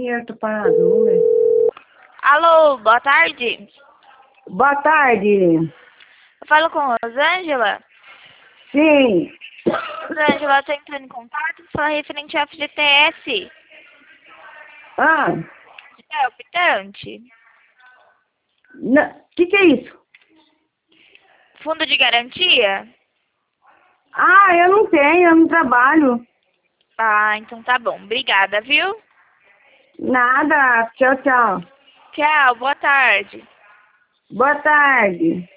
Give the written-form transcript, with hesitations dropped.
dinheiro, tô parado, velho. Alô, boa tarde. Boa tarde. Eu falo com a Rosângela. Sim. Rosângela, eu tô entrando em contato para falar referente à FGTS. Ah, É optante. que é isso? Fundo de garantia? Ah, eu não tenho, eu não trabalho. Ah, então tá bom. Obrigada, viu? Nada. Tchau, tchau. Tchau, boa tarde. Boa tarde.